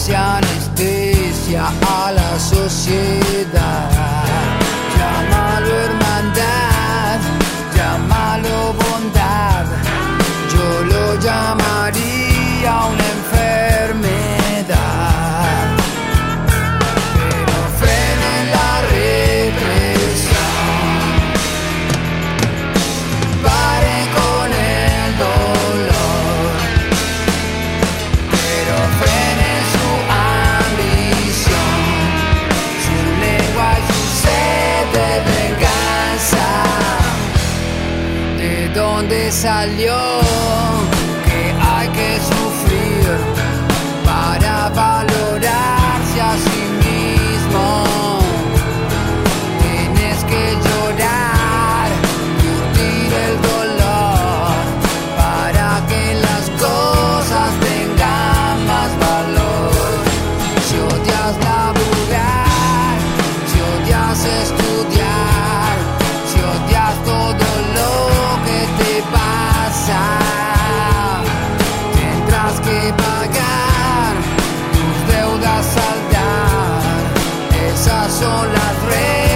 anestesia a la sociedad. Llámalo hermandad, llámalo bondad, yo lo llamaría una enfermedad. Pero frenen la represión, paren con el dolor, pero frenen su ambición, su lengua y su sed de venganza. ¿De dónde salió que hay que sufrir para valorarse a sí mismo? Tienes que llorar, curtir el dolor para que las cosas tengan más valor. Si odias laburar, si odias estudiar, si odias todo lo que te pasa, tendrás que pagar tus deudas, saldar. Esas son las reglas.